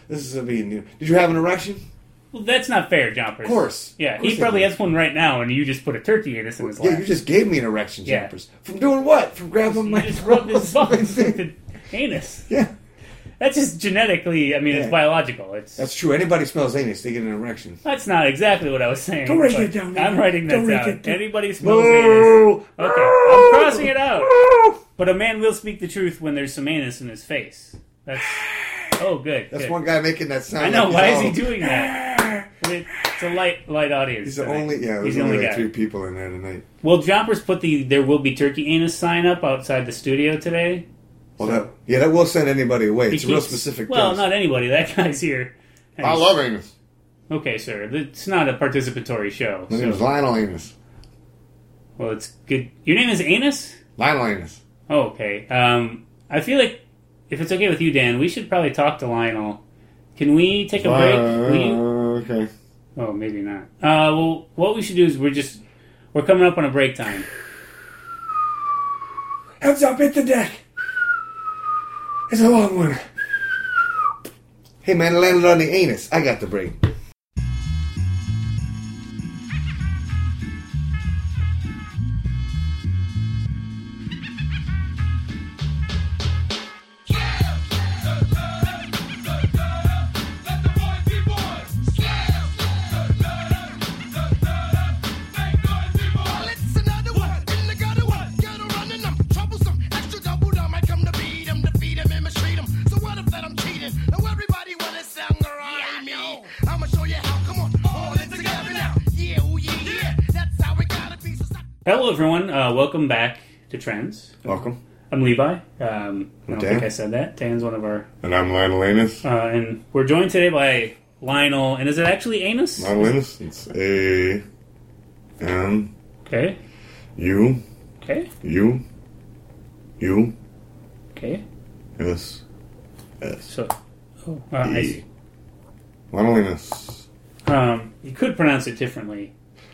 This is a being. You know. Did you have an erection? Well, that's not fair, Jumpers. Of course. Yeah, Of course he they probably do. has one right now, and you just put a turkey anus in his Yeah, lap. you just gave me an erection, Yeah. Jumpers. From doing what? From grabbing You my just rubbed his balls. balls with the anus. Yeah, That's just genetically, I mean, it's Yeah. biological. It's that's true. Anybody smells anus, they get an erection. That's not exactly what I was saying. Don't write but it down, I'm Nick. writing that Don't write down. it down. Anybody smells anus. Okay, I'm crossing it out. But a man will speak the truth when there's some anus in his face. That's oh, good. That's good. one guy making that sound. I know. like Why he's is he all- doing that? It's a light, light audience. He's the tonight. only. Yeah, He's there's the only only like guy. three people in there tonight. Well, Jumpers put the "There will be turkey anus" sign up outside the studio today. Well, that yeah, that will send anybody away. It's He a real keeps- specific. Well, place. not anybody. That guy's here. And I he's- love anus. Okay, sir. It's not a participatory show. My name is So, Lionel Anus. well, it's good. Your name is Anus? Lionel Anus. Oh, okay. Um, I feel like if it's okay with you, Dan, we should probably talk to Lionel. Can we take a break? Will you- Uh, okay. Oh, maybe not. Uh, well, what we should do is we're just we're coming up on a break time. Heads up, hit the deck. It's a long one. Hey man, I landed on the anus. I got the break. Well, it's another one in the gutter one. Get her running, I'm troublesome. Extra double dumb. I come to beat 'em, defeat 'em, and mistreat 'em. So what if that I'm cheating? Now everybody wanna sound right me. I'ma show you how. Come on, hold it together now. Yeah, ooh, yeah, yeah. That's how we gotta be. So stop. Hello, everyone. Uh, welcome back to Trends. Welcome. I'm Levi. Um, I don't Dan. think I said that. Dan's one of our, And I'm Lionel Anus. uh, and we're joined today by Lionel. And is it actually Anus? Lionel Anus. It's A N Okay. U Okay. U U Okay. S S So, oh, uh, I E. see. Lionel Anus. Um, you could pronounce it differently.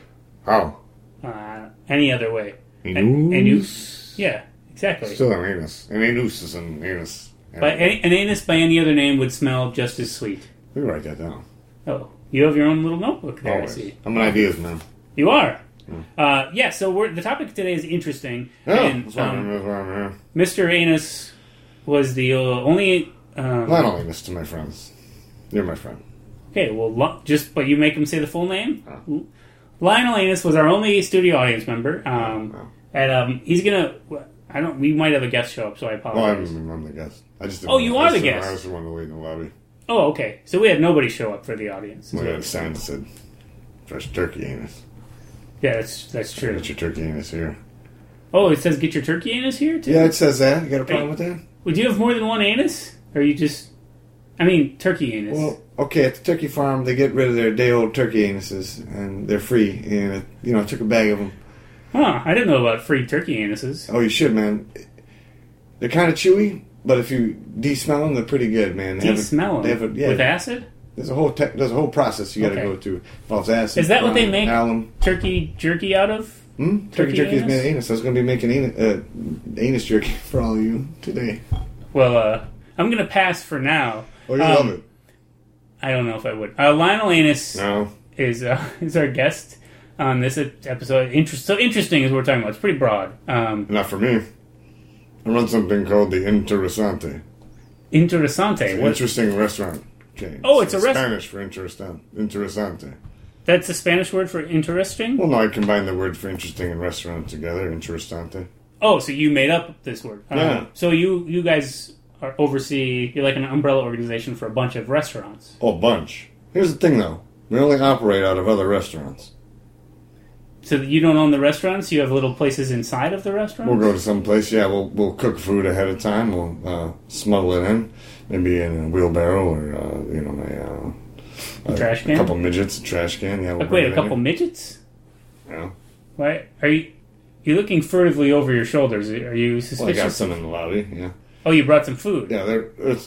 How? Uh, any other way. Anus. An- anus? Yeah, exactly. Still an anus. An anus is an anus. But an, an anus by any other name would smell just as sweet. We write that down. Oh, you have your own little notebook there, Always. I see. I'm an ideas man. You are. Uh, yeah, so we're, the topic today is interesting. Oh, and that's why I'm um, that's why I'm here. Mister Anus was the uh, only... Um, Lionel Anus to my friends. You're my friend. Okay, well, lo- just, but you make him say the full name? Oh. Lionel Anus was our only studio audience member. Um, Oh. And um, he's gonna... I don't... We might have a guest show up, so I Oh, apologize. I'm, I'm the guest. I just didn't Oh, you I are the just- guest. I just wanted to wait in the lobby. Oh, okay. So we had nobody show up for the audience. We had a sign that said, fresh turkey anus. Yeah, that's that's true. Get your turkey anus here. Oh, it says get your turkey anus here, too? Yeah, it says that. You got a problem with that? Would you have more than one anus? Or you just... I mean, turkey anus. Well, okay, at the turkey farm, they get rid of their day-old turkey anuses, and they're free. And, it, you know, I took a bag of them. Huh, I didn't know about free turkey anuses. Oh, you should, man. They're kind of chewy, but if you de-smell them, they're pretty good, man. They have a- De-smell them? they have a- yeah, With acid? There's a whole te- there's a whole process you got to Okay. go through. Involves acid. Is that what they brine, make alum. turkey jerky out of? Hmm? Turkey, Turkey jerky is anus? made of anus. I was going to be making anus, uh, anus jerky for all of you today. Well, uh, I'm going to pass for now. Oh, you Um, love it. I don't know if I would. Uh, Lionel Anus No. is uh, is our guest on this episode. Interest, so interesting is what we're talking about. It's pretty broad. Um, Not for me. I run something called the Interessante. interessante. It's an What, interesting restaurant chain. Oh, it's a rest- Spanish for interestan- Interessante. that's the Spanish word for interesting? Well, no, I combined the word for interesting and restaurant together. Interessante. Oh, so you made up this word. Uh, Yeah. So you, you guys are oversee, you're like an umbrella organization for a bunch of restaurants. Oh, bunch. Here's the thing, though. We only operate out of other restaurants. So that you don't own the restaurants? You have little places inside of the restaurants? We'll go to some place. Yeah, we'll we'll cook food ahead of time. We'll uh, smuggle it in, maybe in a wheelbarrow or uh, you know a, uh, a trash can? a couple midgets, a trash can. Yeah, we'll Like, bring wait, it a couple in. midgets? Yeah. Why are you? You're looking furtively over your shoulders. Are you Well, I suspicious? got some in the lobby. Yeah. Oh, you brought some food. Yeah, they're it's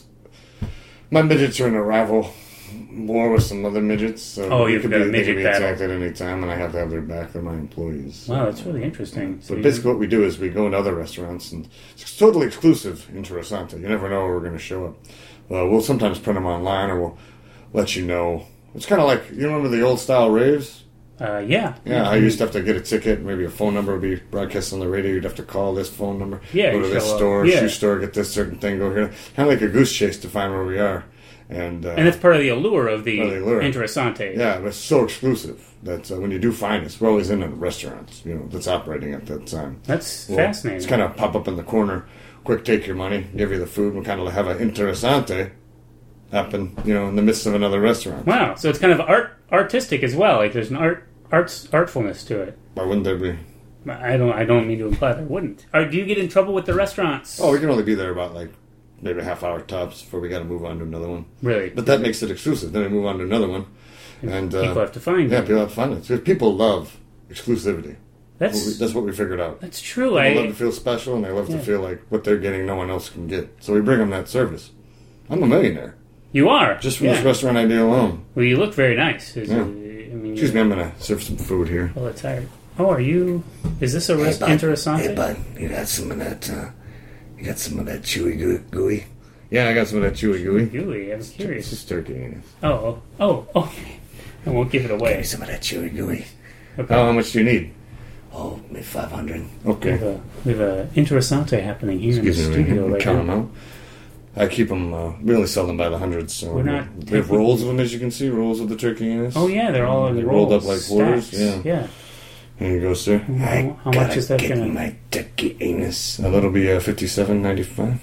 my midgets are in a rival war with some other midgets. So Oh, they you've could got be, a they midget could be battle. attacked at any time, and I have to have their back. They're my employees. Wow, that's really interesting. So But you- basically, what we do is we go into other restaurants, and it's totally exclusive. Interessante. You never know where we're going to show up. uh, we'll sometimes print them online, or we'll let you know. It's kind of like, you remember the old style raves? Uh, yeah. Yeah, I used to have to get a ticket. Maybe a phone number would be broadcast on the radio. You'd have to call this phone number. Yeah, go you to this show up. store, Yeah. shoe store, get this certain thing, go here. Kind of like a goose chase to find where we are. And, uh, And it's part of the allure of the, Part of the allure. Interessante. yeah, but it's so exclusive that uh, when you do find us, we're always in a restaurant, you know, that's operating at that time. That's Well, fascinating. It's kind of pop up in the corner, quick take your money, give you the food, and kind of have an interessante happen, you know, in the midst of another restaurant. Wow, so it's kind of art artistic as well. Like there's an art arts artfulness to it. Why wouldn't there be? I don't I don't mean to imply there wouldn't. Or do you get in trouble with the restaurants? Oh, we can only be there about like maybe a half hour tops before we got to move on to another one. Really? But that makes it exclusive. Then we move on to another one, and uh, People have to find yeah, it. people have to find it. Because people love exclusivity. That's That's what we figured out. that's true. They love I to feel special, and they love Yeah. to feel like what they're getting, no one else can get. So we bring them that service. I'm a millionaire you are just from yeah. this restaurant idea alone. Well, you look very nice. Is- Yeah. I mean, Excuse me, I'm gonna serve some food here. Well, it's tired. Oh, are you? Is this a rest bud. interessante? Hey, bud, you got some of that, uh, you got some of that chewy goo- gooey? Yeah, I got some of that chewy gooey. Gooey. I'm This curious. is turkey. Oh, oh, oh. I won't give it Give away. me some of that chewy gooey. Okay. How much do you need? Oh, maybe five hundred. We Okay. have a we have a interessante happening here in the Excuse me, studio we right count now. them out. I keep them. Uh, we only sell them by the hundreds. So We're not we have taking- rolls of them, as you can see. Rolls of the turkey anus. Oh yeah, they're all in They rolls, rolled up like quarters, stacks. yeah. Yeah. Here you go, sir. How, how Gotta much is that get gonna? my turkey anus. Now that'll be uh, fifty-seven ninety-five.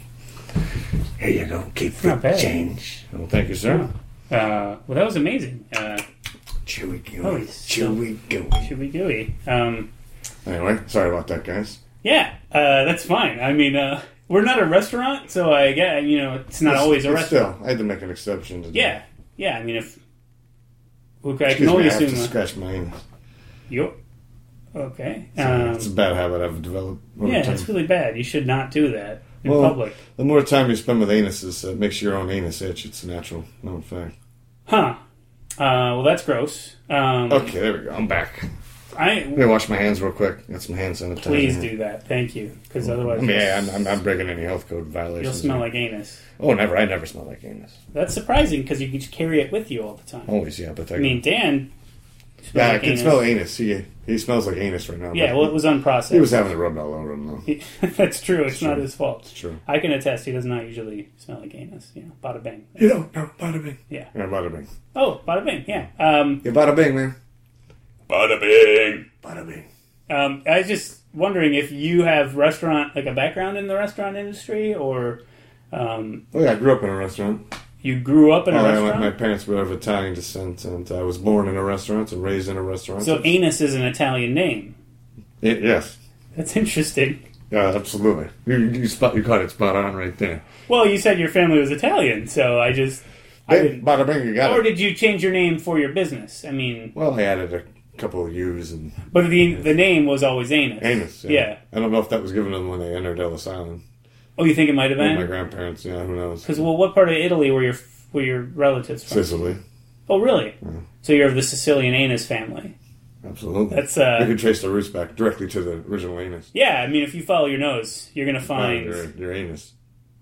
Here you go. Keep Not the bad. change. Well, thank you, sir. Uh, well, that was amazing. Uh, Chewy gooey. Holy stuff. Chewy gooey. should we gooey? Um, Anyway, sorry about that, guys. yeah, uh, that's fine. I mean, uh, we're not a restaurant, so I get you know it's not always a But restaurant. Still, I had to make an exception. To Yeah, yeah. I mean, if okay, I Excuse can me, only I have to assume. Uh, scratch my anus. you okay? Uh, Um, it's a bad habit I've developed. over yeah, time. it's really bad. You should not do that in Well, public. The more time you spend with anuses, uh, it makes your own anus itch. It's a natural known fact. Huh. Uh, well, that's gross. Um, Okay, there we go. I'm back. I Let me wash my hands real quick. Got some hand sanitizer. please here. do that. Thank you, because I otherwise mean, you'll, yeah, I'm, I'm not breaking any health code violations. you'll smell here. like anus. Oh, never. I never smell like anus. That's surprising because you can just carry it with you all the time. Always, yeah, but I, I mean, Dan. smells yeah, I like can anus. smell anus. He he smells like anus right now. Yeah, but well, it was unprocessed. he was having it rubbed all over him though. He- That's true. It's, It's not true. his fault. It's true. I can attest. He does not usually smell like anus. You know, bada bing. You don't know, bada bing. Yeah. Yeah, bada bing. Oh, bada bing. Yeah. Um, Yeah, bada bing, man. bada bing. Bada bing. Um, I was just wondering if you have restaurant like a background in the restaurant industry, or um, Oh yeah, I grew up in a restaurant. you grew up in a Oh, yeah, restaurant. my, my parents were of Italian descent, and I was born in a restaurant and raised in a restaurant. So anus is an Italian name. It- yes, That's interesting. yeah, absolutely. You you, spot, you caught it spot on right there. Well, you said your family was Italian, so I just I Hey, didn't. bada bing, you got Or it. did you change your name for your business? I mean, Well, I added a couple of U's and but the the name was always Anus. anus. Yeah. Yeah. I don't know if that was given to them when they entered Ellis Island. Oh, you think it might have With my been? grandparents, yeah, who knows? Because well, what part of Italy were your were your relatives from? Sicily, Oh, really? So you're of the Sicilian Anus family. absolutely. That's uh. you can trace the roots back directly to the original anus. Yeah, I mean, if you follow your nose, you're gonna find. your, your anus.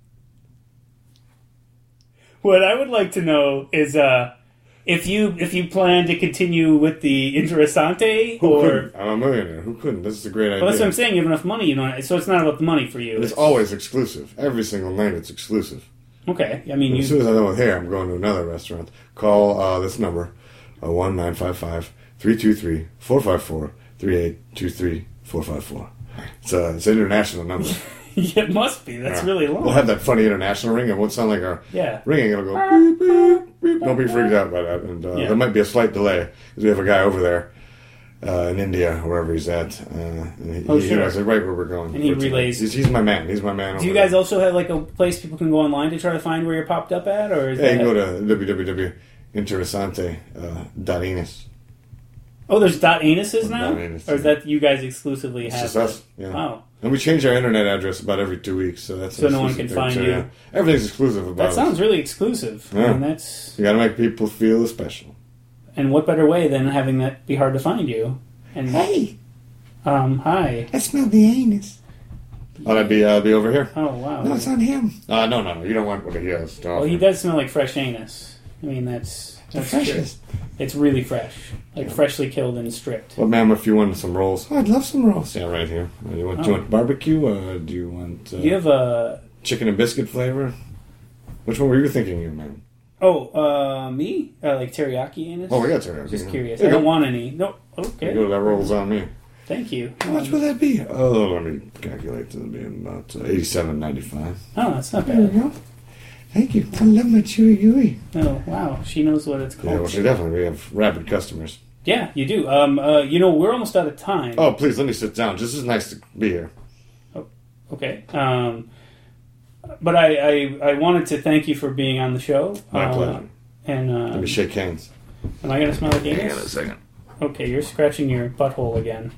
What I would like to know is uh, if you if you plan to continue with the Interessante, Who or couldn't? I'm a millionaire. Who couldn't? This is a great idea. well, that's what I'm saying. You have enough money, you know. So it's not about the money for you. It's always exclusive. Every single night it's exclusive. okay. I mean, As you. soon as I know it here, I'm going to another restaurant. Call uh, this number, uh, one nine five five, three two three, four five four, three eight two three, four five four. It's, a, it's an international number. Yeah, it must be. That's Yeah. really long. We'll have that funny international ring. It won't sound like our Yeah. ringing. It'll go beep, beep, beep. Don't be freaked out by that. And uh, Yeah. there might be a slight delay because we have a guy over there uh, in India, wherever he's at. Uh, and he, Oh, he sure. knows right where we're going. And he for today. relays- He's, he's my man. He's my man. Do over you guys there. also have like a place people can go online to try to find where you're popped up at, or is Yeah, you that... can go to w w w dot interessante dot anus. Oh, there's dot anuses now, Dot anus, or is yeah. that you guys exclusively It's have? just us. Yeah. Wow, And we change our internet address about every two weeks, so that's So an no one exclusive can thing, find so, you. yeah. Everything's exclusive about that us. sounds really exclusive. Yeah. And that's You got to make people feel special. and what better way than having that be hard to find you? And Hey, um, hi. I smell the anus. Oh, that'd be, uh, be over here? Oh, wow. No, it's on him. Uh, no, no, no. You don't want what he has to offer. Well, he does smell like fresh anus. I mean, that's, The that's true. freshest. It's really fresh. Like freshly killed and stripped. Well, ma'am, if you want some rolls. Oh, I'd love some rolls. Yeah, right here. Uh, you want, Oh. do you want barbecue? Uh, do you want uh, Do you have a... chicken and biscuit flavor? Which one were you thinking here, man? Oh, uh, me? Uh, like teriyaki anus? Oh, we got teriyaki. Just curious. There I you don't go. want any. No. There Okay. you go, that rolls on me. Thank you. How much will that be? Oh, let me calculate. It'll be about uh, eighty-seven ninety-five. Oh, that's not There we bad. go. Thank you. I love my chewy gooey. Oh, wow. She knows what it's Yeah, called. well, definitely. We have rabid customers. Yeah, you do. Um, uh, you know, we're almost out of time. Oh, please, let me sit down. This is nice to be here. Okay. Um, but I, I, I wanted to thank you for being on the show. My Uh, pleasure. And uh, Let me shake hands. am I going to smell like Hang on a anus? second. Okay, you're scratching your butthole again.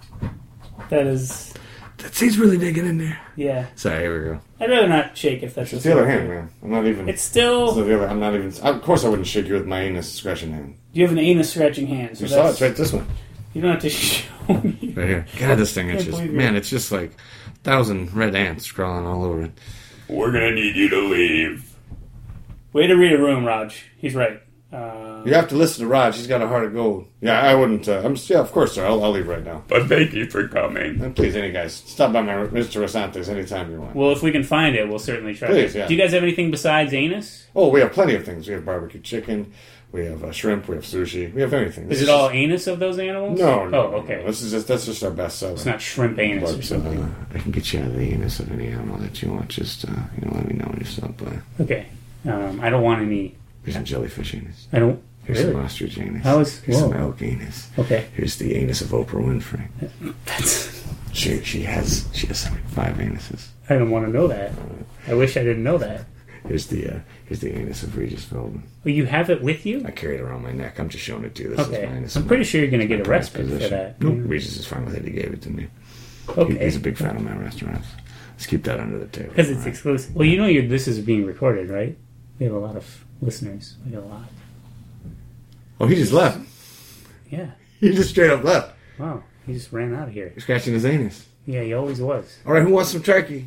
That is, That seat's really digging in there. yeah. Sorry, here we go. I'd rather not shake if that's It's the the other hand, man. I'm not even. It's It's still. the other. I'm not even. Of course, I wouldn't shake you with my anus scratching hand. You have an anus scratching hand. So You saw that's, it's right this one. You don't have to show me. Right here. God, this thing Can't itches. believe it. Man, it's just like a thousand red ants crawling all over it. We're gonna need you to leave. Way to read a room, Raj. He's right. Uh, You have to listen to Raj. He's got a heart of gold. Yeah, I wouldn't. Uh, I'm. Yeah, of course, sir. I'll, I'll leave right now. But thank you for coming. And please, any guys, stop by my Mister Rosantes anytime you want. well, if we can find it, we'll certainly try. Please, to. yeah. Do you guys have anything besides anus? Oh, we have plenty of things. We have barbecue chicken. We have uh, shrimp. We have sushi. We have everything. This Is it all anus of those animals? No, no. Oh, no, okay. no. This is just that's just our best seller. It's not shrimp anus or But, something. Uh, I can get you out of the anus of any animal that you want. Just, uh, you know, let me know when you stop by. Okay. Um, I don't want any. Here's some jellyfish anus. I don't. Here's Really? some ostrich anus. How is- Here's some whoa. elk anus. Okay. Here's the anus of Oprah Winfrey. That's. She she has she has like five anuses. I don't want to know that. I wish I didn't know that. Here's the uh, here's the anus of Regis Feldman. Well, you have it with you? I carry it around my neck. I'm just showing it to you. This Okay. is mine. This I'm is pretty my- sure you're going to my get a prized respite for possession. that. Nope. Mm. Regis is fine with it. He gave it to me. He- Okay. He's a big fan of my restaurants. Let's keep that under the table. Because it's all right? exclusive. Well, you know you're, this is being recorded, right? We have a lot of listeners. We have a lot. Oh, he just left. Yeah. He just straight up left. Wow. He just ran out of here. He's scratching his anus. Yeah, he always was. All right, who wants some turkey?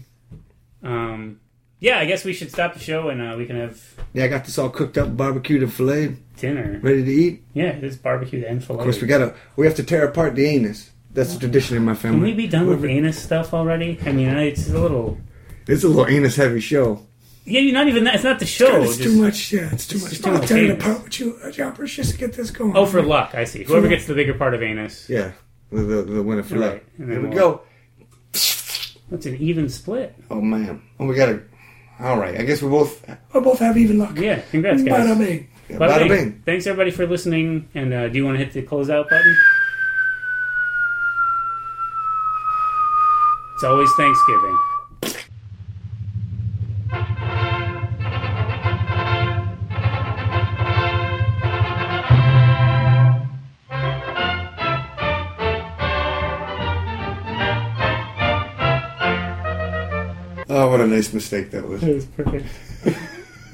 Um, yeah, I guess we should stop the show and uh, we can have Yeah, I got this all cooked up, barbecued and filleted, dinner. ready to eat. Yeah, it is barbecued and filet. Of course, we gotta we have to tear apart the anus. That's a tradition in my Can family. we be done with anus stuff already? I mean, it's a little. It's a little anus heavy show. Yeah, you're not even that. It's not the show. it's just- too much. Yeah, it's too it's much. just too I'll much tear it anus. apart with you, uh, Jumpers, just to get this going. Oh, for luck. I see. Whoever gets the bigger part of anus. Yeah, the the, the winner for Right. luck. And Here then we we'll- go. That's an even split. Oh man. Oh, we gotta. All right. I guess we both. We'll both have even luck. Yeah, congrats, guys. Bada bing. Yeah, Bada bada bing. bing. Thanks everybody for listening. And uh, do you want to hit the closeout button? It's always Thanksgiving. Oh, what a nice mistake that was. It was perfect.